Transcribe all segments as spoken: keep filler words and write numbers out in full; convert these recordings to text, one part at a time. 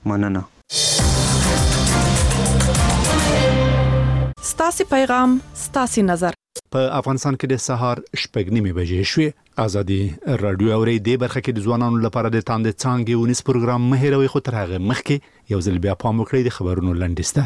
مننه. ستاسي پیغام ستاسي نظر. په افغانستان کې د سهار شپږ نیمې بجې شوې. ازادي رادیو اوري د برخه کې د ځوانانو لپاره د تاند څانګې ونیس پروګرام مهیروي خو تر هغه مخکې یو ځل بیا پام وکړئ د خبرونو لنډیسته.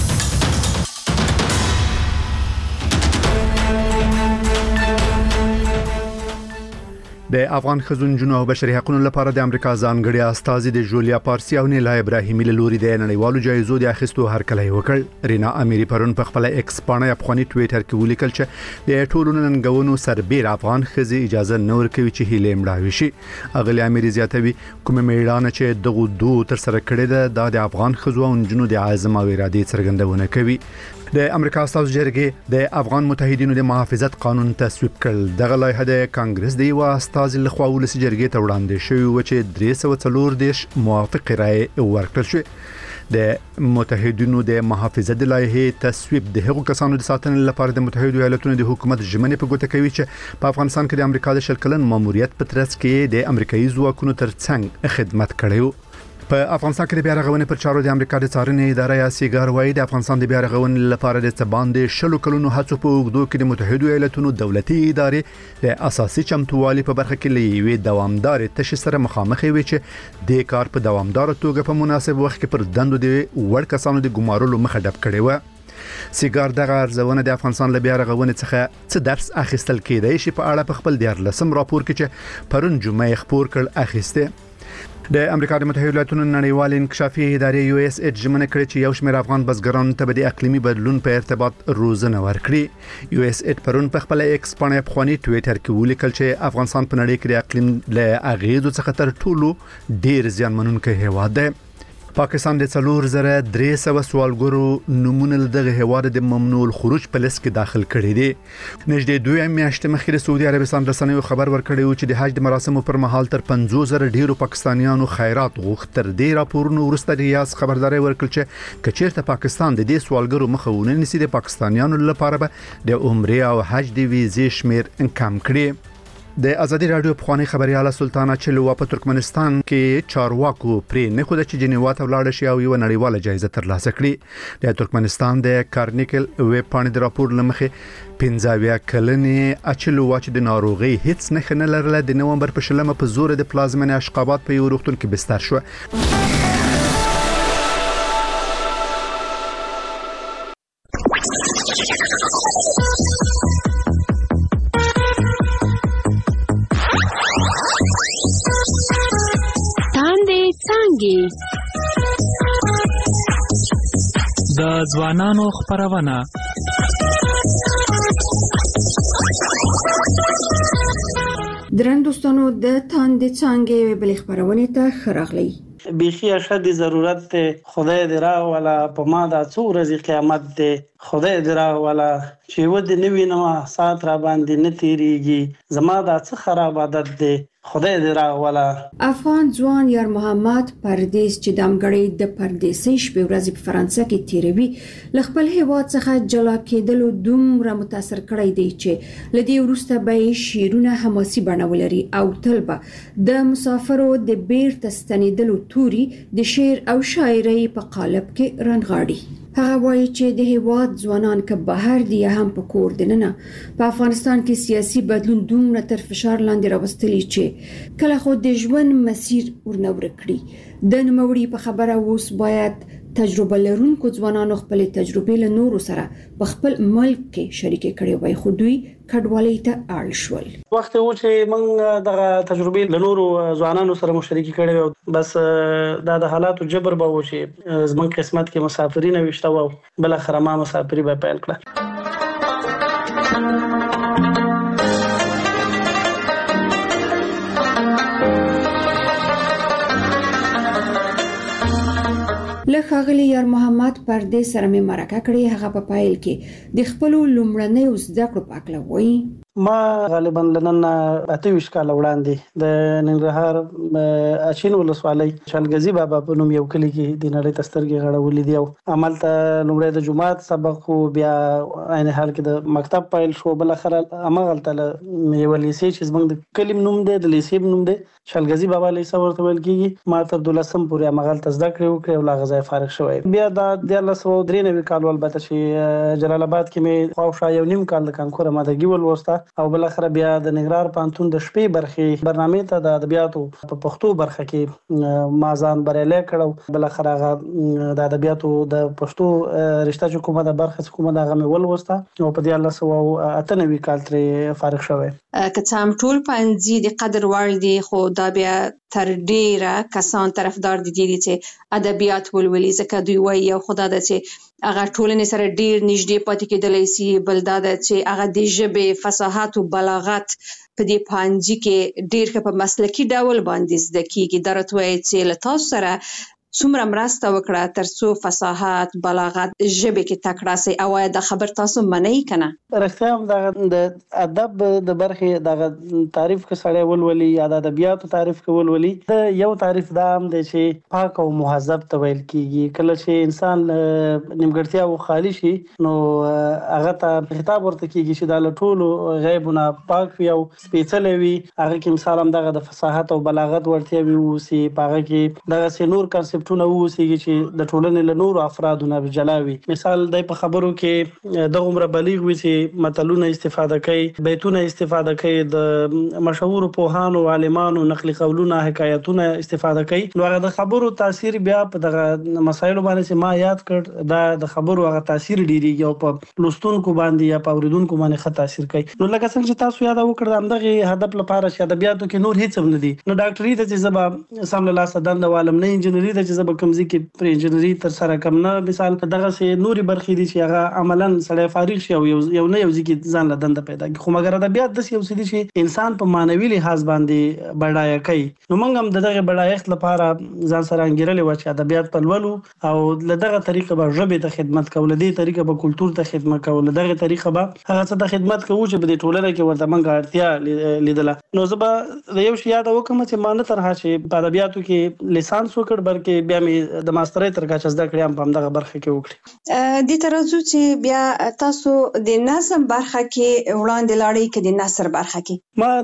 د افغان خزونجونو او بشري حقوقو لپاره د امریکا ځانګړي استازي د جولیا پارسي او نیلا ابراهیمي له لوري د نړیوالو جایزو د اخیستو هرکلی وکړ. رینا اميري پرون په خپل ایکس باندې افغاني ټوئیټر کې ولیکل چې د ټولو ننګونو سربېر افغان خزي اجازه نه ورکوي چې هیله مړاوي شي. اغلی اميري زیاتوي کومه میړانه چې دغه دوه تر سره کړی ده د افغان خزو او جنونو د عزم او اراده څرګندونه کوي. د امریکا استازو جرګې د افغان متحدینو د محافظت قانون تصویب کړ. دغه لایحه د کانګرس د یو استاذ لخوا ولسی جرګې ته وړاندې شوی و چې درې سوه څلور دیش موافق رائے ورکړل شو. د متحدینو د محافظت د لایحې تصویب د هغو کسانو د ساتنې لپاره د متحده ایالاتونو د حکومت ژمنې په ګوته کوي چې په افغانستان کې د امریکا د شل کلن ماموریت په ترڅ کې د امریکایي ځواکونو ترڅنګ خدمت کړی. په افغانستان کې د بیا رغونې پر چارو د امریکا د څارنې اداره یا سیګار وايي د افغانستان د بیا رغونې لپاره د څباندې شلو کلونو هڅو په اوږدو کې د متحده ایالاتونو دولتي ادارې د اساسي چمتووالي په برخه کې لوي دوامدار تشې سره مخامخ وي چې د کار په دوامدار توګه په مناسب وخت کې پر دندو د وړ کسانو د ګمارلو مخه ډب کړي و. سیګار دغه ارزونه د افغانستان له بیا رغونې څخه څه درس اخیستل کېدای شي په اړه په خپل دیارلسم راپور کې چې پرون جمعه خبر کړ اخیسته. د امریکا د متحده ایالاتونو نړیوال انکشافي ادارې یو اس ایچ ژمنه کړې چې یو شمېر افغان بزګرانو ته د اقلیمي بدلون په ارتباط روزنه ورکړي. یو اس ایچ پرون په خپل ایکس باندې په خواني ټوئیټر کې ولیکل چې افغانستان په نړۍ کې د اقلیم له اغیزو څخه تر ټولو ډیر زیانمنونکی هیواد دی. پاکستان د څلور زره درې سوه سوالګرو نمونه دغه هواد د ممنوع الخروج په لیست کې داخل کړي دي. نږدې دوه میاشتې مخکې د سعودي عربستان رسنیو خبر ورکړی و چې د حج د مراسمو پر مهال تر پنځوس زره ډیرو پاکستانیانو خیرات غوښتل. تر دې راپورونو وروسته ریاض خبرداري ورکړه چې کچېرته پاکستان د دې سوالګرو مخه ونه نیسي د پاکستانیانو لپاره به د عمره او حج د ویزې شمیر کم کړي. د ازادي رادیو په خواني خبرياله سلطانه چلوا په ترکمنستان کې چارواکو پرې نه خو د جنیوا ته ولاړ شي او یو نړیواله جایزه ترلاسه کړي. د ترکمنستان د کارنیکل ویب پاڼې د راپور لمخې پنځاویا کلنې اچلوا چې د ناروغي هیڅ نه خنه لرله د نومبر په شلمه په زور د پلازمن اشقابات په یو روغتون کې بستر شو. د ځوانانو خبرونه درن دوستانو د تاند څنګه بل خبرونه ته خراغلی. بیخی اشد ضرورت ده خدای درا ولا په ما دا څو ورځې قیامت ده خدای درا ولا چې ود نوی نو سات را باندې نه تیریږي زما دا څه خراب عادت ده خدای درا ولا. افغان ځوان یار محمد پردیس چې دمګړی د پردیسي شپه ورځې په فرانسه کې تیروي لخپل هیواد څخه جلا کېدل دومره متاثر کړی دی چې لدی ورسته به شیرونه حماسي بڼولري او طلبه د مسافرو د بیرته ستنیدلو توري د شعر او شاعري په قالب کې رنغاړي. هغه وایي چې د هیواد ځوانان که بهر دي هم په کور دننه په افغانستان کې سیاسي بدلون دومره تر فشار لاندې راوستلی چې کله خو د ژوند مسیر ورنور کړی د نوموړي په خبره اوس باید تجربه لرونکو ځوانانو خپل تجربې له نورو سره په خپل ملک کې شریک کړي وای خو دوی کډوالۍ ته اړ شول. وخت و چې موږ دغه تجربې له نورو ځوانانو سره مشارکت کړي بس دا د حالاتو جبر به و چې زمون قسمت کې مسافرین وشته و بل اخر ما مسافری به پیل کړه. لکه غلی یار محمد پردیس سره مې مرکه کړې هغه په پایل کې د خپل لومړنۍ زده کړو په اړه وایي. ما غالبا لنن اته ویشت کال وړاندې د ننګرهار اچین ولسوالۍ شالګزي بابا په نوم یو کلی کې د نړۍ تسترګې غړولې دی او عمل ته لومړی د جمعات سبق خو بیا عین حال کې د مکتب پیل شو بل اخر امغل ته یو لیسې چې زمونږ د کلم نوم دی د لیسې نوم دی شالګزي بابا لیسې ورته ویل کیږي ما تر دولسم پورې امغل ته زده کړې وکړې او لا غزا فارغ شوی بیا د د الله سو درې نوي کال البته چې جلال آباد کې مې خواوشا یو نیم کال د کانکور مادګي ولوسته او بل اخر بیا د ننګرهار پانتون د شپې برخې برنامه ته د ادبیاتو په پښتو برخه کې ما ځان بریالي کړو بل اخر هغه د ادبیاتو د پښتو رشته چې کومه د برخه کومه د غمه ولوسته او په دې الله سو اته نوي کال تر فارغ شوی که څام ټول پنځه د قدر وړ دي خو دا بیا تر ډیره کسان طرفدار دي چې ادبیات ولولي ځکه دوی وایي او خدا د چې هغه ټولنې سره ډیر نږدې پاتې کېدلی سي بل دا د چې هغه د ژبې فصاحت او بلاغت په دې پانځي کې ډیر په مسلکي ډول باندې زده کیږي درته وایي چې له تاسو سره څومره مرسته وکړه ترڅو فصاحت بلاغت ژبه کې تکړه سي او د خبر تاسو منئ کنه رښتیا هم د ادب د برخې د تعریف کې سړی ولولي یا د ادبیاتو تعریف کې ولولي د یو تعریف دا هم دی چې پاک او مهذب ته ویل کیږي کله چې انسان نیمګړتیا او خالی شي نو هغه ته خطاب ورته کیږي چې د ټولو غیبونه پاک وي او سپېڅلې وي هغه کې مثال هم دغه د فصاحت او بلاغت ورته وي او سي پاغه کې دغه سي نور کنسپټ ټونه وسیږي چې د ټولنې له نورو افرادو نه جلاوي مثال د په خبرو کې د عمر بلیغ وي چې متلونه استفاده کوي بیتونه استفاده کوي د مشهور پوهانو عالمانو نقل قولونه حکایتونه استفاده کوي نو هغه د خبرو تاثیر بیا په دغه مسایلو باندې چې ما یاد کړ دا د خبرو هغه تاثیر ډیریږي او په لوستونکو باندې یا په اوریدونکو باندې ښه تاثیر کوي نو لکه څنګه چې تاسو یاد وکړم دغه هدف لپاره چې ادبیاتو کې نور هیڅ هم نه دي نو ډاکټري ته چې زبا سم له لاسه دند عالم نه انجنیری ته چې زب کمزې کې پر انجنیری تر سره کم نه مثال دغه سي نوري برخې دي چې هغه عملاً سړی فارغ شي او یو نه یو ځکه ځان له دند پیدا کی خو مګر ادبیات د یو سړي چې انسان په مانوي لحاظ باندې بډای کوي نو موږ هم دغه بډایښت لپاره ځان سره انګیرلې و چې ادبیات په لولو او لدغه طریقه به ژبه ته خدمت کول دي طریقه به کلچر ته خدمت کول دغه طریقه به هغه څه ته خدمت کوو چې په دې ټولنه کې ورته موږ اړتیا لیدله نو زبا د یو شی یاد وکم چې مان ترها چې په ادبیاتو کې لیسانس وکړ بلکې بیا مې د ماسترۍ تر کچه زده کړې هم په دغه برخه کې وکړې د ترازو چې بیا تاسو د نظم برخه کې وړاندې لاړې کې د نثر برخه کې ما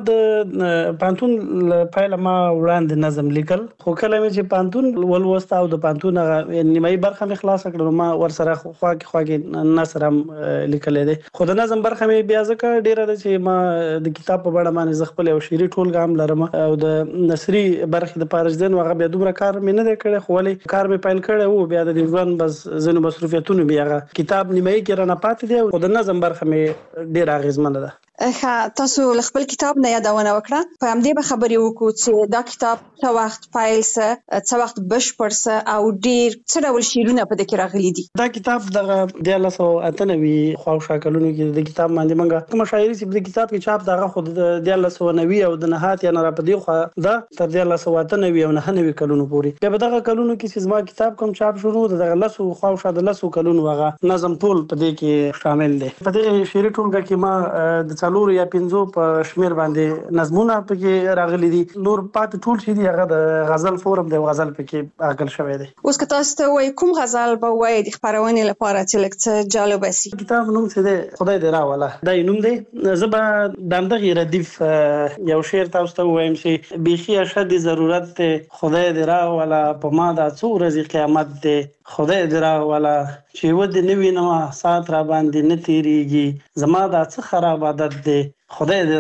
د پانتون پایله ما وړاندې نظم لیکل خو کله مې چې پانتون ولوسته او د پانتون نیمایي برخه مې خلاص کړل ما ورسره خوا کې خوا کې نثر هم لیکل دي خو د نظم برخه مې بیا ځکه ډیره ده چې ما د کتاب په بڼه باندې زغپل او شعري ټولګه هم لرم او د نثري برخه د پارجدن هغه بیا دومره کار مې نه کړی خو ولې کار مې پیل کړی وو بیا د ژوند بس زنه مصروفیتونه بیا کتاب نیمایي کې را نه پاتې دی او د نظم برخه مې ډیر اغیزمنه ده ښه تاسو خپل کتاب نه یادونه وکړه په همدې به خبرې وکړو چې دا کتاب څو وخت پیل سه څو وخت بشپړ سه او ډیر څه ډول شعرونه په دې کې راغلي دي دا کتاب دغه د الله سو اته نوي خواوشا کلونو کې د کتاب باندې منګه کوم شاعري چې د کتاب کې چاپ دغه خود د الله سو نوي او د نهات یا نه را پدې خو دا تر د الله سو اته نوي او نه نوي کلونو پورې بیا دغه کلونو کې چې زما کتاب کوم چاپ شروع دغه لسو خواوشا د لسو کلونو هغه نظم ټول په دې کې شامل دي په دې شعري ټولګه کې ما د څلور یا پنځو په شمیر باندې نظمونه پکې راغلي دي نور پات ټول شي دي هغه د غزل فورم د غزل پکې اغل شوی دی اوس که تاسو ته وای کوم غزل به وای د خبرونه لپاره چې لکه جالب شي کتاب نوم څه دی خدای دې راوله دا نوم دی زبا دمدغه ردیف یو شعر تاسو ته وایم چې بيخي اشد ضرورت ته خدای دې راوله په ما دا څو ورځې قیامت دی خدای دې راوله چې ود نوی نو سات را باندې نه تیریږي زما دا څه خراب عادت دی خدای دې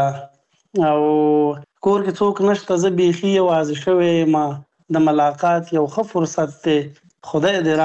راوله او کور کې څوک نشته زه بيخي आवाज شوی ما د ملاقات یو ښه فرصت ته خدای دې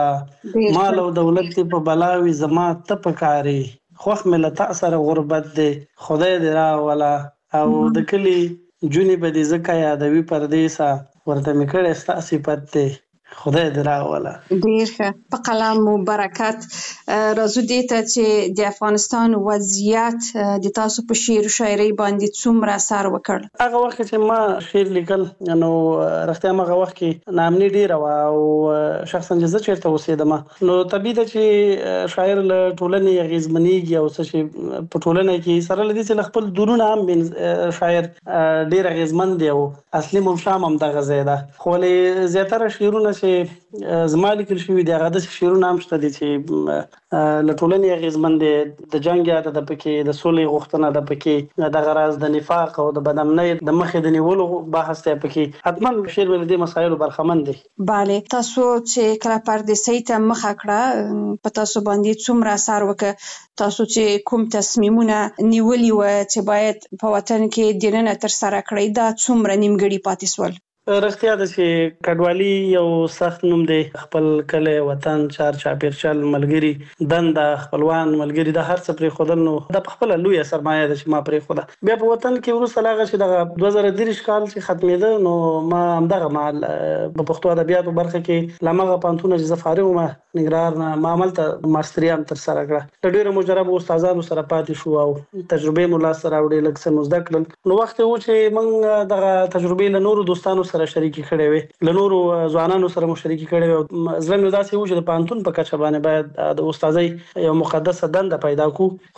راوله مال او دولت په بلاوي زما ته پکاري خوخ مل تاثر غربت دې خدای دې راوله او د کلی جونی به دې زکه یادوي پردیسا ورته میکړه ستا صفت دې خدای دې راوله. ډیر ښه، په قلم مو برکت. راځو دې ته چې د افغانستان وضعیت د تاسو په شعر و شاعرۍ باندې څومره اثر وکړ؟ هغه وخت چې ما شعر لیکل نو رښتیا هغه وخت کې نامني ډیره وه او شخصا چې زه چېرته اوسېدم نو طبیعي ده چې شاعر له ټولنې اغېزمنېږي او څه چې په ټولنه کې سره له دې چې له خپل درونه هم شاعر ډېر اغېزمن دی او اصلي ممشام هم دغه ځای ده. خو ولې زیاتره شعرونه چې زما لیکل شوي دي هغه داسې شعرونه هم شته دي چې له ټولنې اغېزمن دي. د جنګ یاد ده پکې، د سولې غوښتنه ده پکې، دغه راز د نفاق او د بدامنۍ د مخې د نیولو بحث دی پکې. حتما شعر له دې مسایلو برخمن دی. بله، تاسو چې کله پردیسۍ ته مخه کړه په تاسو باندې څومره اثر وکړ؟ تاسو چې کوم تصمیمونه نیولي و چې باید په وطن کې دننه ترسره کړئ دا څومره نیمګړي پاتې سول؟ رښتیا ده چې کډوالي یو سخت نوم دی. خپل کلی، وطن، چار چاپېرچل، ملګري، دنده، خپلوان، ملګري دا هر څه پرېښودل نو دا پخپله لویه سرمایه ده چې ما پرېښوده. بیا په وطن کې وروسته له هغه چې دغه دوه زره دېرش کال چې ختمېده نو ما همدغه مهال په پښتو ادبیاتو برخه کې له همغه پوهنتونه چې زه فارغ وم ننګرهار نه ما هملته ماستري هم ترسره کړه. له ډېرو مجربو استادانو سره پاتې شو او تجربې مو لاسته راوړې، لږ څه مو زده کړل. نو وخت و چې موږ دغه تجربې له نورو دوستانو سره شریکې کړې وې، له نورو ځوانانو سره مو شریکې کړې وې. زړه مې داسې و چې د پوهنتون په کچه باندې باید د استادۍ یو مقدسه دنده پیدا کړو.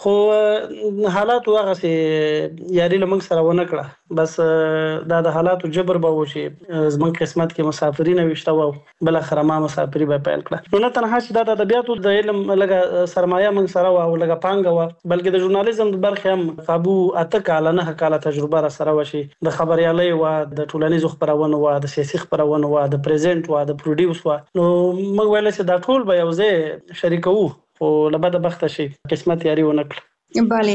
خو حالاتو هغسې یاري له موږ سره ونه کړه. بس دا د حالاتو جبر به و چې زموږ قسمت کې مسافري نه ویشته وه او بالاخره ما مسافري به پیل کړه. نو نه تنها چې دا د ادبیاتو د علم لږه سرمایه موږ سره وه او لږه پانګه وه بلکې د ژورنالیزم د برخې هم قابو اته کاله نهه کاله تجربه را سره وه چې د خبریالۍ وه، د ټولنیزو خپرونو وه، د سیاسي خپرونو وه، د پریزنټ وه، د پروډیوس وه. نو موږ ویلی چې دا ټول به یو ځای شریکوو خو له بده بخته شي قسمت یاري ونه کړه. بله،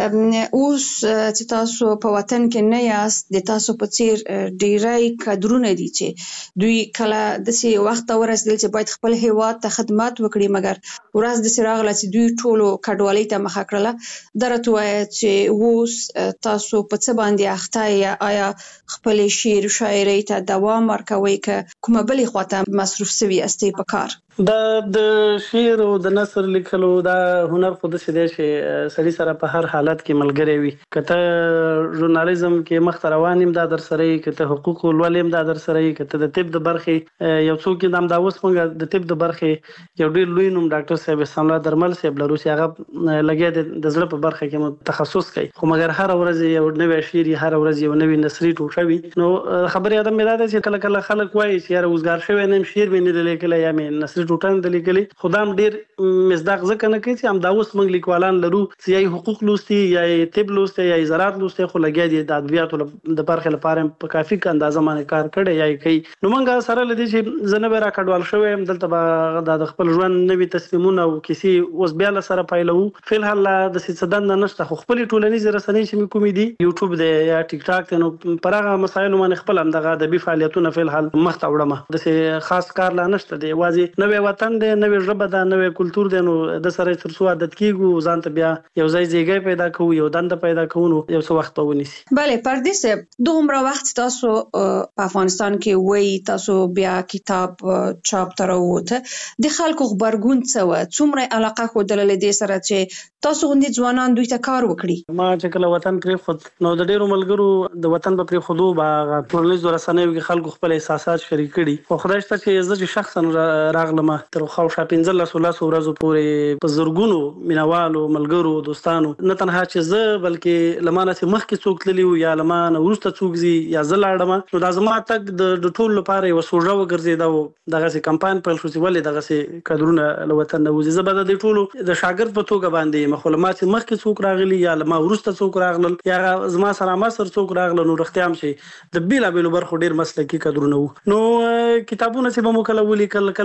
اوس چې تاسو په وطن کې نه یاست د تاسو په څیر ډیری کادرونه دي چې دوی کله داسې وخت ته ورسېدل چې باید خپل هیواد ته خدمت وکړي مګر ورځ داسې راغله چې دوی ټولو کډوالۍ ته مخه کړله. دا راته ووایه چې اوس تاسو په څه باندې اخته یې؟ آیا خپلې شعر و شاعرۍ ته دوام ورکوئ که کومه بلې خواته مصروف سوي یاستئ په کار؟ دا د شعر او د نثر لیکلو دا هنر خو داسې دی چې سړي سره په هر حالت کې ملګری وي. که ته ژورنالیزم کې مخته روان یم دا در سره یي، که ته حقوقو لولې دا در سره یي، که ته د طب د برخې یو څوک یې همدا اوس موږ د طب د برخې یو ډېر لوی نوم ډاکټر صاحب احسان الله درمل صاحب لرو چې هغه لګیا دی د زړه په برخه کې مو تخصص کوي. خو مګر هره ورځ یو نوی شعر، هره ورځ یو نوی نثري ټوټه وي. نو خبرې ادم مې دا ده چې کله کله خلک وایي چې یاره اوسګار شوی نه یم، شعر مې نه دی لیکلی یا مې نثري ټوټه نه ده لیکلې. خو دا هم ډېر مصداق ځکه نه کوي چې همدا اوس موږ لیکوالان لرو چې یا یې حقوق لوستي یا یې طب لوستی یا یې زراعت لوستی خو لګیا دي د ادبیاتو د برخې لپاره په کافي اندازه باندې کار کړی یا یې کوي. نو موږ سره له دې چې زه نوی را کډوال شوی یم دلته به دا د خپل ژوند نوي تصمیمونه او کیسې اوس بیا له سره پیلوو. فلحال داسې څه دنده نشته خو خپلې ټولنیزې رسنۍ چې مې کومې دي یوټیوب دی یا ټیک ټاک دی نو پر هغه مسایلو باندې خپل همدغه ادبي فعالیتونه فلحال مخته وړم. داسې خاص کار لا نشته دی، یوازې نوی وطن دی، نوی ژبه ده، نوی کلتور دی. نو د سره تر څو عادت کیږو ځان ته بیا یو ځای ځایګی پیدا کوو، یو دنده پیدا کوو نو یو څه وخت به ونیسي. بله پردیس صاحب، دومره وخت تاسو په افغانستان کې وی تاسو بیا کتاب چاپ ته راووته د خلکو غبرګون څه و؟ څومره علاقه ښودله له دې سره چې تاسو غوندې ځوانان دوی ته کار وکړي؟ ما چې کله وطن پرېښود نو د ډېرو ملګرو د وطن په پرېښودو به ټولنیزو رسنیو کې خلکو خپل احساسات شریک کړي. خو خدای شته چې زه چې شخصا راغلم تر خاوشا پنځلسو لسو ورځو پورې په زرګونو مینوالو، ملګرو، دوستانو نه تنها چې زه بلکې له ما نه چې مخکې څوک تللي وو یا له ما نه وروسته څوک ځي یا زه لاړم نو دا زما تګ د ټولو لپاره یوه سوژه وګرځېده و. دغسې کمپاین پیل شو چې ولې دغسې کادرونه له وطن نه وځي. زه به د دې ټولو د شاګرد په توګه باندې یم خو له ما چې مخکې څوک راغلي یا له ما وروسته څوک راغلل یا زما سره مصر څوک راغلل نو رښتیا هم چې د بېلابېلو برخو ډېر مسلکي کادرونه وو. نو کتابونه چې به مو کله ولیکل، کله به مو په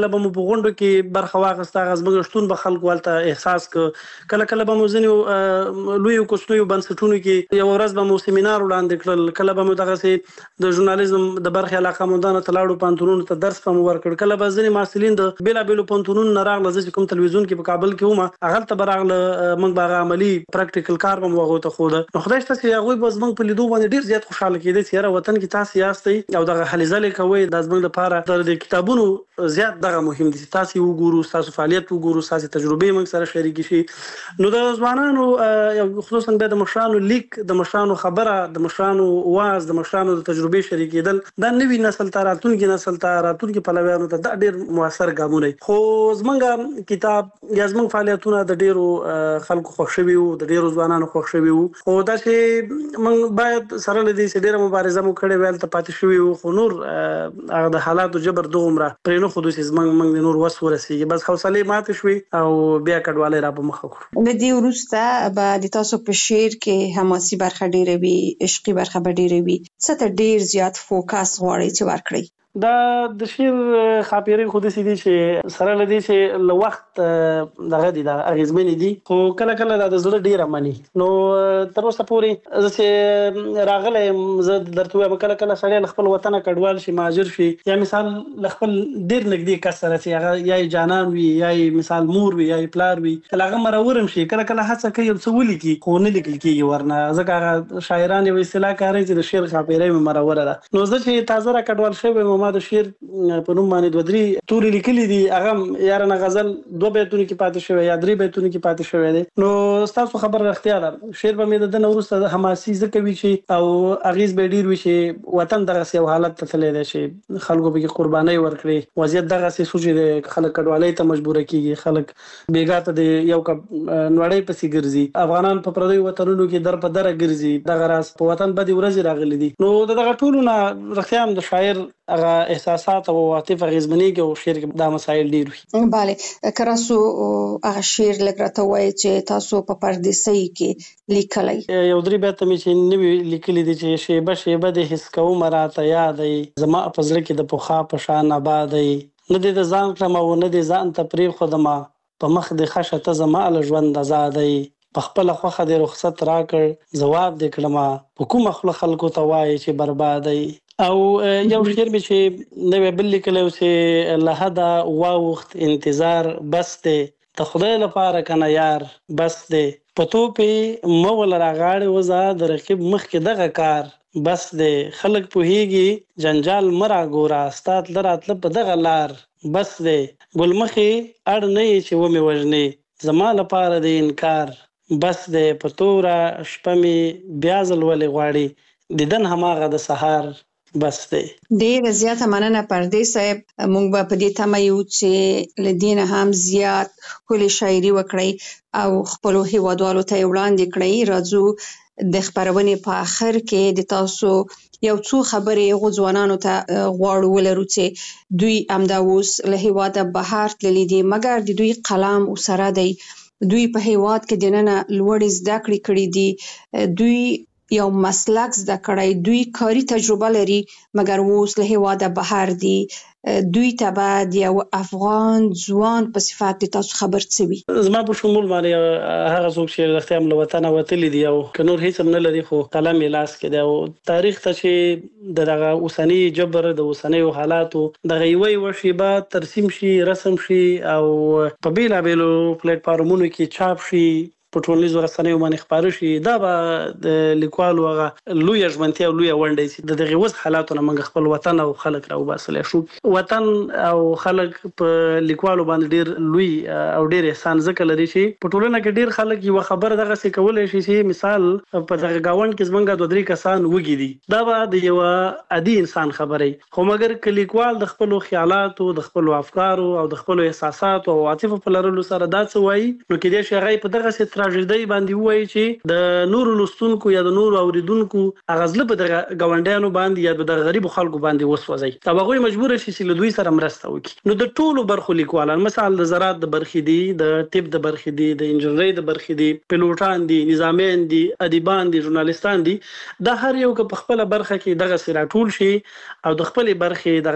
غونډو کې برخه واخیسته هغه زموږ شتون به خلکو هلته احساس کړ. کله کله به مو ځینې لویو کوچنیو بنسټونو کې یوه ورځ به مو سیمینار وړاندې کړل، کله به مو دغسې د ژورنالیزم د برخې علاقهمندانو ته لاړو پوهنتونونو ته درس به مو ورکړ. کله به ځینې محصلین د بېلابېلو پوهنتونونو نه راغله، زه چې کوم تلویزیون کې په کابل کې وم هغلته به راغله، موږ به هغه عملي پراکټیکل کار به مو هغوی ته ښوده. نو خدای شته چې هغوی به زموږ په لیدو باندې ډېر زیات خوشحاله کېدی چې یاره وطن کې تاسې یاستئ او دغه هلې ځلې کوئ. دا زموږ لپاره د کتابونو زیات دغه مهم دي چې تاسې وګورو، ستاسو فعالیت وګورو، ستاسې تجربې موږ سره شریکې شي. نو د ځوانانو خصوصا بیا د مشرانو لیک، د مشرانو خبره، د مشرانو واز، د مشرانو د تجربې شریکېدل دا نوي نسل ته، راتلونکي نسل ته، راتلونکي پلویانو ته دا ډېر مؤثر ګامونه دي. خو زموږ کتاب یا زموږ فعالیتونه د ډېرو خلکو خوښ شوي وو، د ډېرو ځوانانو خوښ شوي وو. خو دا چې موږ باید سره له دې چې ډېره مبارزه مو کړې وه هلته پاتې شوي وو، خو نور هغه د حالاتو جبر دغومره پرېنښودو چې زموږ موږ د نور وس ورسېږي. بس حوصلې ماتې شوې او بیا کډوالی را په مخه کړو. له دې وروسته به د تاسو په شعر کې حماسي برخه ډېره وي، عشقي برخه به ډېره وي. څه ته ډېر زیات فوکس غواړئ چې ورکړئ؟ دا د شعر خاپیرۍ خو داسې دي چې سره له دې چې له وخت دغه دي، دا اغېزمنې دي، خو کله کله دا د زړه ډېره مني. نو تر اوسه پورې زه چې راغلی یم، زه درته ووایم کله کله سړی له خپل وطنه کډوال شي، مهاجر شي، یا مثال له خپل ډېر نږدې کس سره چې هغه یا یې جانان وي، یا یې مثال مور وي، یا یې پلار وي، کله هغه مرور هم شي، کله کله هڅه کوي یو څه ولیکي خو نه لیکل کېږي ورنه، ځکه هغه شاعران یوه اصطلاح کاروي چې د شعر خاپیرۍ مې مروره ده. نو زه چې تازه را کډوال شوی یم، ما د شعر په نوم باندې دوه درې تورې لیکلي دي، هغه یارانه غزل دوه بیتونو کې پاتې شوی یا درې بیتونو کې پاتې شوی دی. نو ستاسو خبره رښتیا ده، شعر به مې د ده نه وروسته حماسي ځکه وي چې او اغېز به یې ډېر وي چې وطن دغسې یو حالت ته تللی دی چې خلکو پکې قربانۍ ورکړي، وضعیت دغسې شو چې خلک کډوالۍ ته مجبوره کېږي، خلک بېګا ته د یو کپ نړۍ پسې ګرځي، افغانان په پردیو وطنونو کې در په دره ګرځي، دغه راز په وطن بدې ورځې راغلي دي. نو د دغه ټولو نه رښتیا هم د شاعر هغه احساسات او عاطف اغېزمنېږي او شعر کې دا مسایل ډېر وي. بله، که راسو هغه شعر لږ راته ووایئ چې تاسو په پردیسۍ کې لیکلی. یو درې بیته مې چې نوي لیکلي دي چې شیبه شیبه دې حس کومه راته یادی، زما په زړه کې د پخوا په شان ابادی، نه دې د ځان کړمه او نه دې ځان ته پرېښودمه، په مخ دې ښه شه ته زما له ژوند ازادی، په خپله خوښه دې رخصت راکړ ځواب دې کړمه، په کومه خوله خلکو ته وایې چې بربادی. او یو شعر مې چې نوی بل لیکلی و چې له حده واوښت انتظار بس دی، د خدای لپاره که نه یار بس دی، په توپې مه ولره غاړې وځه د رقیب مخکې دغه کار بس دی، خلک پوهېږي جنجال مه راګوره ستا تله راتله په دغه لار بس دی، ګل مخې اړ نه یې چې ومې وژنې زما لپاره د انکار بس دی، په توره شپه مې بیا ځل ولې غواړي دیدن هماغه د سهار بس دی. ډېره زیاته مننه پردیس صاحب، موږ به په دې تمه یو چې له دې نه هم زیات ښکلې شاعري وکړئ او خپلو هیوادوالو ته یې وړاندې کړئ. راځو د خپرونې په آخر کې د تاسو یو څو خبرې هغو ځوانانو ته غواړو ولرو چې دوی همدا اوس له هیواده بهر تللي دي، مګر د دوی قلم ورسره دی، دوی په هیواد کې دننه لوړې زده کړې کړي دي، دوی یو مسلک زده کړی، دوی کاري تجربه لري، مګر اوس له هیواده بهر دي. دوی ته به د یو افغان ځوان په صفت د تاسو خبر څه وي؟ زما په شمول باندې هغه څوک چې رښتیا هم له وطنه وتلي دي او که نور هېڅ هم نه لري خو قلم یې لاس کې دی او تاریخ ته چې د دغه اوسني جبر د اوسنیو حالاتو دغه یوه یوه شیبه ترسیم شي، رسم شي او په بېلابېلو پلیټفارمونو کې چاپ شي، په ټولنیزو رسنیو باندې خپاره شي، دا به د لیکوالو هغه لویه ژمنتیا او لویه ونډه چې د دغې اوس حالاتو نه موږ خپل وطن او خلک راوباسلی شو. وطن او خلک په لیکوالو باندې ډېر لوی او ډېر احسان ځکه لري چې په ټولنه کې ډېر خلک یوه خبره دغسې کولی شي چې مثال په دغه ګاونډ کې زموږ دوه درې کسان وږي دي، دا به د یوه عادي انسان خبرې، خو مګر که لیکوال د خپلو خیالاتو، د خپلو افکارو او د خپلو احساساتو او عاطفو په لرلو سره دا څه وایي، نو کېدای شي هغه یې په دغسې تراژیدۍ باندې ووایي چې د نورو لوستونکو یا د نورو اوریدونکو هغه زړه په دغه ګاونډیانو باندې یا د دغه غریبو خلکو باندې وسوځي او هغوی مجبوره شي چې له دوی سره مرسته وکړي. نو د ټولو برخو لیکوالان، مثال د زراعت د برخې دي، د طب د برخې دي، د انجنیرۍ د برخې دي، پیلوټان دي، نظامیان دي، ادیبان دي، ژورنالیستان دي، دا هر یو که په خپله برخه کې دغسې راټول شي او د خپلې برخې دغه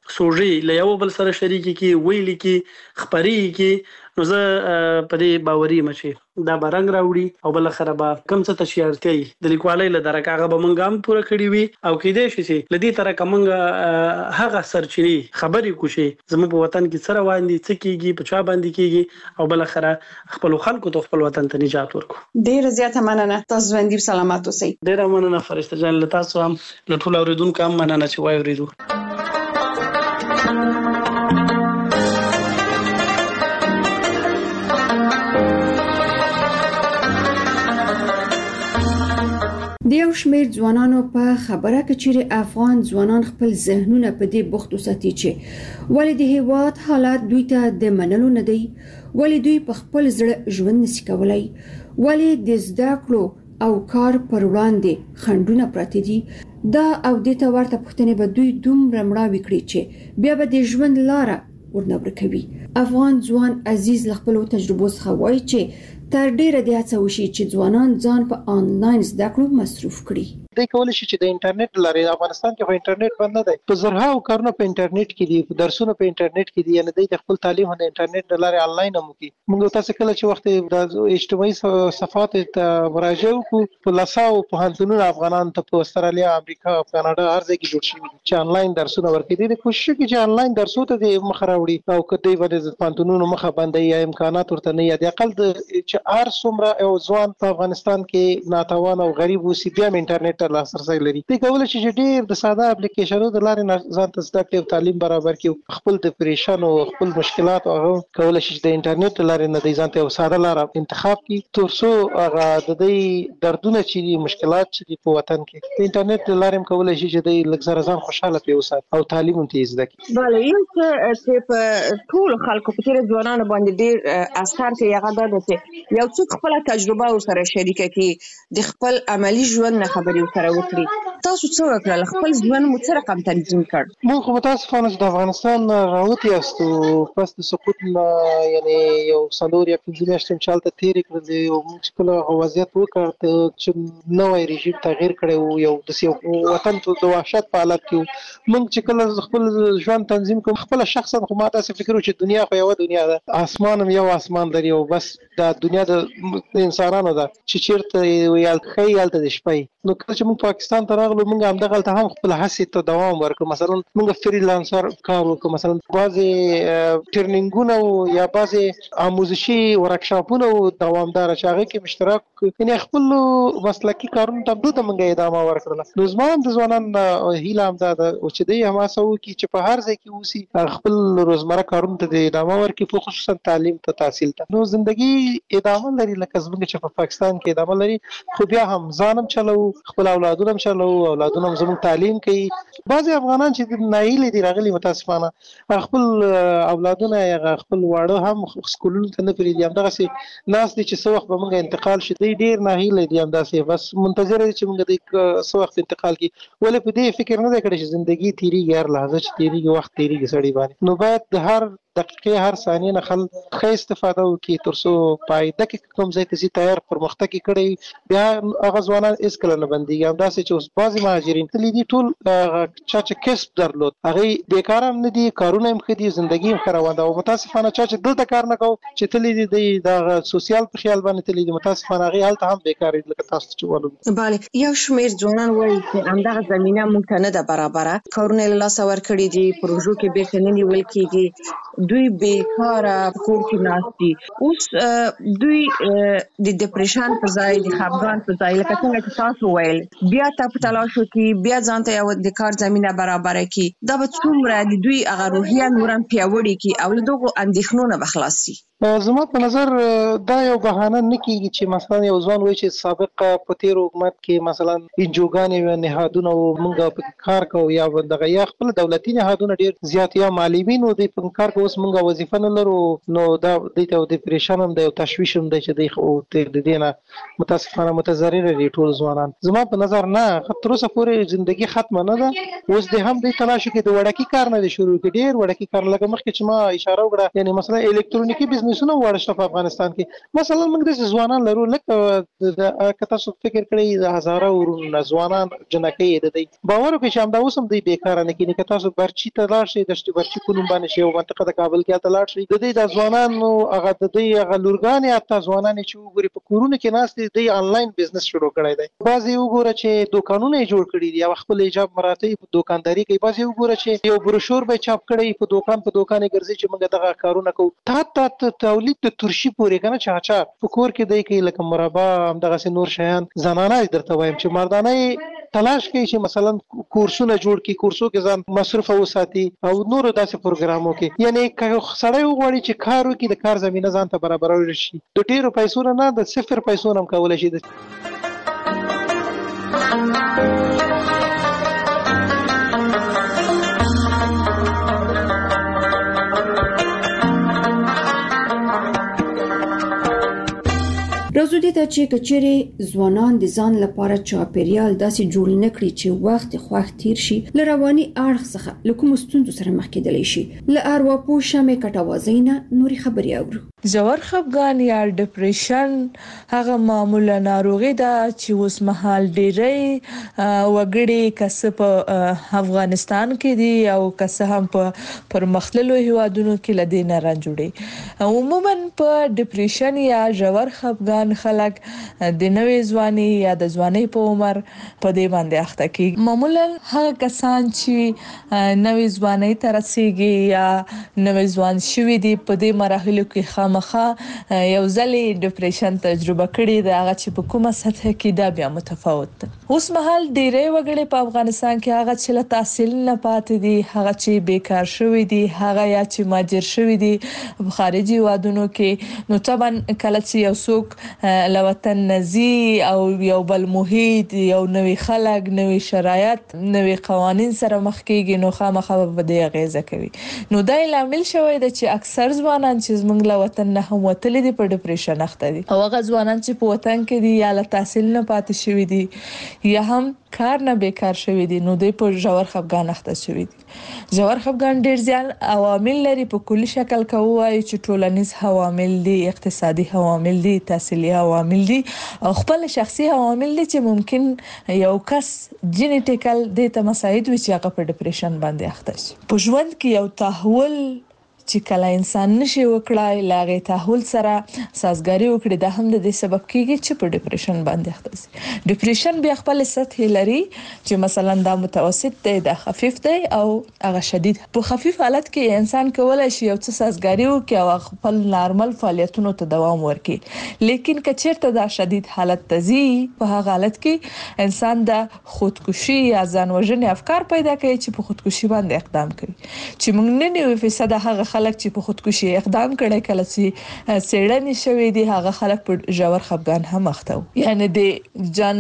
سوژې له یو بل سره شریک کی ویل کی خبري کی نو زه په دې باوري یم چې دا به رنګ راوړي او بل خره به کم څه ته چې اړتیا د لیکوالۍ له درکه هغه به مونږ هم پوره کړي وي او کېدای شي چې له دې طرحه مونږ هغه سرچینې خبرې کوشي زموږ په وطن کې څه روان دي څه کېږي په چا باندې کېږي او بل خره خپل خلکو ته خپل وطن ته نجات ورکړو. ډېره زیاته مننه. تاسو ژوندي سلامات اوسئ. ډېره مننه فرشته جان. له تاسو هم له ټولو اورېدونکو هم مننه چې وایي اورېدو. د یو شمېر ځوانانو په خبره کې چې افغان ځوانان خپل ذهنونه په دې بوخت وساتي چې ولې د هیواد حالات دوی ته د منلو نه دی، ولې دوی په خپل زړه ژوند نشي کولای، ولې د زده کړو او کار پر وړاندې خنډونه پراته دي. دا او د ته ورته پوښتنې به دوی دومره مړاوي کړي چې بیا به د ژوند لاره ورنه ورکوي. افغان ځوان عزیز له خپل تجربو څخه وایي چې تر ډیره د هڅه وشي چې ځوانان ځان په آنلاین زده کړو مصروف کړي. دوی کولای شي چې د انټرنیټ لارې افغانستان کې خو انټرنیټ بند نه دی، په زرهاو کارونه په انټرنیټ کې دي، په درسونه په انټرنیټ کې دي، یعنی دوی د خپل تعلیم د انټرنیټ لارې آنلاین هم کوي. موږ تاسو کله چې وخت د اجتماعي صفحات ته مراجعه وکړو په لاساو په هنتونو افغانان ته په استرالیا، امریکا، کاناډا هر ځای کې جوړ شوي چې آنلاین درسونه ورکړي. دوی کوشش کوي چې آنلاین درسونه ته د مخ راوړي او کله باندې د هنتونو مخه باندې یا امکانات ورته نه یا د اقل چې هر څومره یو ځوان په افغانستان کې ناتوان او غریب وسی بیا انټرنیټ ته لاسرسی لري. دوی کولای شي چې ډېر د ساده اپلیکیشنونو د لارې ځان ته زده کړي او تعلیم برابر کړي، خپل د پریشان او خپل مشکلات او کولای شي چې د انټرنیټ لارې نه د ځان ته یو ساده لار انتخاب کړي تر څو هغه د دې دردونه چې مشکلات چې په وطن کې د انټرنیټ لارې کولای شي چې د لږ ځان خوشاله پیوسات او تعلیم ته زده کړي. بله یو څه په ټول خلکو په تیر ځوانانو باندې ډېر اثر کوي هغه دا چې یو څوک خپل تجربه ورسره شریکه کړي، د خپل عملی ژوند نه خبرې ورسره وکړي. تاسو څه وکړل؟ خپل ژوند مو څه رقم تنظیم کړ؟ موږ خو متاسفانه چې د افغانستان راوتی یاستو پس د سقوط نه یعنی یو څلور یا پنځه میاشتې چې هلته تېرې کړلې او موږ چې کله وضعیت وکړ چې نوی رژیم تغییر کړی و، یو داسې وطن د وحشت په حالت کې و. موږ چې کله خپل ژوند تنظیم کوم خپله شخصا خو ما داسې فکر و چې دنیا خو یوه دنیا ده، اسمان هم یو اسمان لري او بس دا دنیا د انسانانو ده چې چېرته وي ښایي هلته د شپه. نو کله چې موږ پاکستان ته راغلو موږ همدغلته هم خپل هڅې ته دوام ورکړو. مثلا موږ فریلانسر کار وکړو، مثلا بعضې ټریننګونه و یا بعضې آموزشي ورکشاپونه و دوامداره چې هغې کې مشترک وکړو، یعنې خپلو مسلکي کارونو ته همدو ته موږ ادامه ورکړله. نو زما هم د ځوانانو هیله همدا ده چې دوی هم هڅه وکړي چې په هر ځای کې اوسي خپل روزمره کارونو ته د ادامه ورکړي، په خصوصا تعلیم ته تحصیل ته. نو زندګي ادامه لري لکه زموږ چې په پاکستان کې ادامه لري، خو بیا هم ځان هم چلو، خپل اولادونه هم چلو، اولادونه هم زموږ تعلیم کوي. بعضې افغانان چې ناهیلې دي راغلي متاسفانه خپل اولادونه یا خپل واړه هم سکولونو ته نه پرېږدي، همدغسې ناست دي چې څه وخت به موږ انتقال شي. دوی ډېر ناهیلې دي، همداسې بس منتظره دي چې موږ دوی څه وخت انتقال کړي. ولې په دې فکر نه دی کړی چې زندګي تېرېږي، هر لحظه چې تېرېږي وخت تېرېږي سړي باندې. نو باید د هر دقیقې هر ثانیې نه خل ښه استفاده وکړي تر څو په آینده کې کوم ځای ته ځي تیار پرمختګ یې کړی بیا هغه ځوانان هېڅکله نه بندېږي. همداسې چې اوس بعضې مهاجرین تللي دي ټول چا چې کسب درلود هغوی بېکاره هم نه دي، کارونه هم ښه دي، زندګي هم ښه روانه ده. او متاسفانه چا چې دلته کار نه کوو چې تللي دي دوی د هغه سوسیال په خیال باندې تللي دي، متاسفانه هغوی هلته هم بېکاره دي لکه تاسو چې ولولو. بله یو شمېر ځوانان وایي چې همدغه زمینه موږ ته نه ده برابره، کارونه یې له لاسه ورکړي دي، پروژو کې بېرته نه نیول کېږي، دوی بېکاره په کور کې ناست دي. اوس دوی د ډپریشن په ځای د خفګان په ځای لکه څنګه چې تاسو ویل بیا ته په تلاش وکړي، بیا ځان ته یو د کار زمینه برابره کړي، دا به څومره د دوی هغه روحیه نور هم پیاوړې کړي او له دغو اندېښنو نه به خلاص شي. زما په نظر دا یو بهانه نه کېږي چې مثلا یو ځوان وایي چې سابقه په تېر حکومت کې مثلا انجوګانې وې، نهادونه و، موږ پکې کار کوو، یا دغه یا خپل دولتي نهادونه ډېر زیات یا معلمین و دوی په کار کوي. اوس موږ وظیفه نه لرو نو دا دوی ته ډپریشن هم دی او تشویش هم دی چې دوی خو د دې نه متاسفانه متضرره دي ټول ځوانان. زما په نظر نه تر اوسه پورې زندګي ختمه نه ده. اوس دې هم دوی تلاش وکړي د وړکي کار نه دی شروع کړي، ډېر وړکي کار لکه مخکې چې ما اشاره وکړه، یعنې مثلا الکترونیکي بزنس بزنسونه وړشته په افغانستان کې. مثلا موږ د ځوانان لرو لکه د کته څو فکر کړی د هزاره ورونه ځوانان جنکې د دې باور وکړي چې همدا اوس هم د بیکاره نه کینی کته څو برچی ته لاړ شي د شته برچی کوم باندې شي او منطقه د کابل کې ته لاړ شي د دې د ځوانانو هغه د دې هغه لورګان یا ته ځوانان چې وګوري په کورونه کې ناس دي د انلاین بزنس شروع کړی دی. بعضي وګوره چې دکانونه جوړ کړي دي او خپل ایجاب مراتب په دکانداري کوي. بعضي وګوره چې یو بروشور به چاپ کړي په دکان په دکان ګرځي چې موږ دغه کارونه کوو. تا ته تولید د ترشي پورې کنه چې اچار په کور کې دی کې لکه مربا هم دغه نور شیان زنانه درته وایم چې مردانه تلاش کوي چې مثلا کورسونه جوړ کړي کورسو کې ځان مصرف وساتي او نور داسې پروګرامو کې یعنی سړی وغواړي چې کار وکړي د کار زمينه ځان ته برابرول شي د ډیرو پیسو نه د صفر پیسو هم کولای شي. راځو دې ته چې کچېرې ځوانان د ځان لپاره چاپیریال داسې جوړ نه کړي چې وخت خوښ تیر شي له رواني اړخ څخه له کوم ستونزو سره مخ کېدلی شي. له ارواپوه شمې کټوازۍ نه نورې خبرې اورو. ژور خفګان یا ډیپریشن هغه معمولا ناروغي ده چې اوس مهال ډېری وګړي کس په افغانستان کې دي او کس هم په پرمختللو هیوادونو کې لدې نه رانجوړي. عموما په ډیپریشن یا ژور خفګان خلک د نوې ځواني یا د ځواني په عمر په دې باندې اخته کیږي. معمولا هغه کسان چې نوې ځواني ته رسیږي یا نوې ځوان شوي دي په دې مراحلو کې خامخا یو ځلې ډیپریشن تجربه کړې ده هغه چې په کومه سطح کې دا بیا متفاوت ده. اوس مهال ډېری وګړي په افغانستان کې هغه چې له تحصیل نه پاتې دي هغه چې بیکار شوي دي هغه یا چې مهاجر شوي دي په خارجي هیوادونو کې نو طبعا کله چې یو څوک له وطن نزي او یو بل محیط یو نوې خلک نوې شرایط نوې قوانین سره مخ کېږي نو خامخا به د اغیزه کوي. نو دا لامل شوی دی چې اکثر ځوانان چې زموږ له وطن نه هم وتلي دي په ډیپریشن اخته دي او هغه ځوانان چې په وطن کې دي یا له تحصیل نه پاتې شوي دي یا هم کار نه بیکار شوي دي نو دوی په ژور خفګان اخته شوي دي. ژور خفګان ډیر ځان عوامل لري په کلی شکل کوي چې ټولنیز عوامل دي اقتصادي عوامل دي تحصیلي عوامل دي او خپل شخصي عوامل دي چې ممکن یو کس جینیټیکل د ته مساعد وي چې هغه په ډیپریشن باندې اخته شي. په ژوند کې یو تحول چې کله انسان نشي وکړای لاغه تحول سره سازګاری وکړي دا هم د دې سبب کیږي چې په ډیپریشن باندې اخته شي. ډیپریشن بیا خپل سطح لري چې مثلا دا متوسط دی دا خفیف دی او هغه شدید. په خفیف حالت کې انسان کولای شي یو څه سازګاری وکړي او خپل نارمل فعالیتونو ته دوام ورکړي لیکن کچیرته دا شدید حالت تزي په هغه حالت کې انسان د خودکشي یا ځان وژنې افکار پیدا کوي چې په خودکشي باندې اقدام کوي چې موږ نه نیو فیصد هغه خلک چې په خودکشي اقدام کړي کله چې سیړنی شوی دي هغه خلک په ژور خفګان هم اخته وي. یعنی د ځان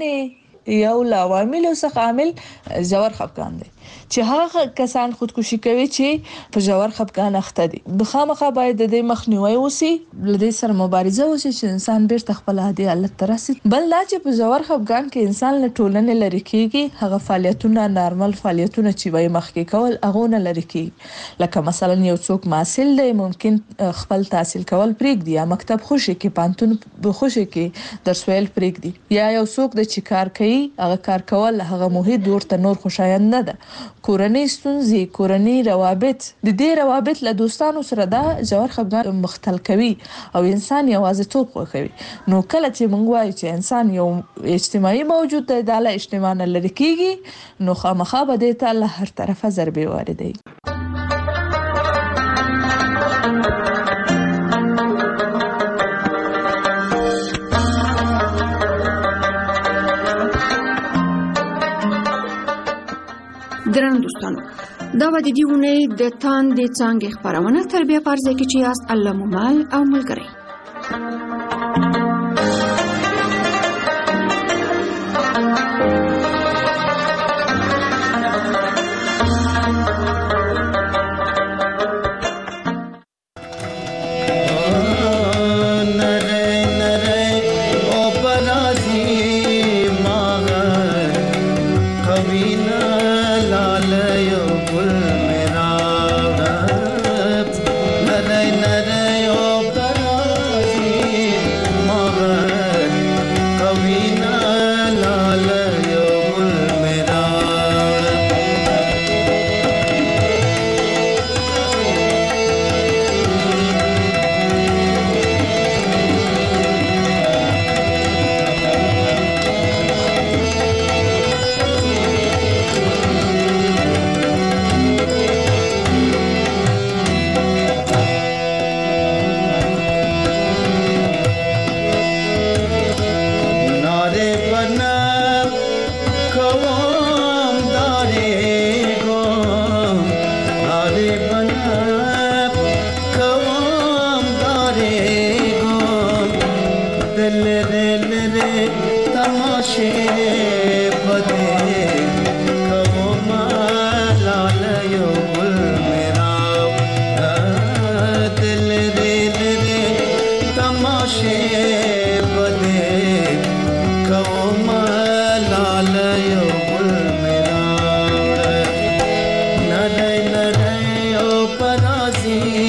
وژنې یو عوامل څخه عامل ژور خفګان دی چې هغه کسان خودکشي کوي چې په ژور خفګان اخته دي. بخامخه باید د دې مخنیوي وسی لدې سره مبارزه وشي چې انسان بیرته خپل عادي حالت ته رسیدي. بل دا چې په ژور خفګان کې انسان له ټولنې لري کیږي هغه فعالیتونه نارمل فعالیتونه چې وای مخکې کول هغه نه لري کیږي. لکه مثلا یو څوک محصل دی ممکن خپل تحصیل کول پرېږدي یا مکتب خوشي کې پانتون بخوشي کې درس ویل پرېږدي یا یو څوک د چې کار کوي هغه کار کول هغه محیط ورته نور خوشایند نه ده. کورنۍ ستونزې کورنۍ روابط د دې روابط له دوستانو سره دا ژور خفګان مختل کوي او انسان یوازیتوب خوښوي. نو کله چې موږ وایو چې انسان یو اجتماعي موجود دی دا له اجتماع نه لرې کیږي نو خامخا به دې ته له هر طرفه ضربې واردوي. درنو دوستانو دا و د دې اونۍ د تاندې څانګې خپرونه تر بیا په ارزه کې چې یاست الله مو مل او ملګری. Nare nare o दिल रे रे तमाशे बदे कहो मालाल यो गुल मेरा दिल रे रे तमाशे बदे कहो मालाल यो गुल मेरा नरे नरे ओ पराजी